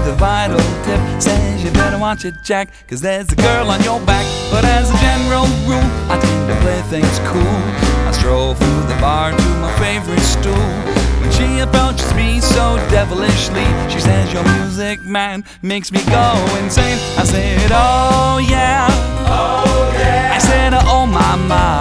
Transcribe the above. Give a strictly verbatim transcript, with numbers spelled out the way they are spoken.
the vital tip. Says you better watch it, Jack, cause there's a girl on your back. But as a general rule, I tend to play things cool. I stroll through the bar to my favorite stool. When she approaches me so devilishly, she says, your music, man, makes me go insane. I said, oh yeah, Oh yeah. I said, oh my, my.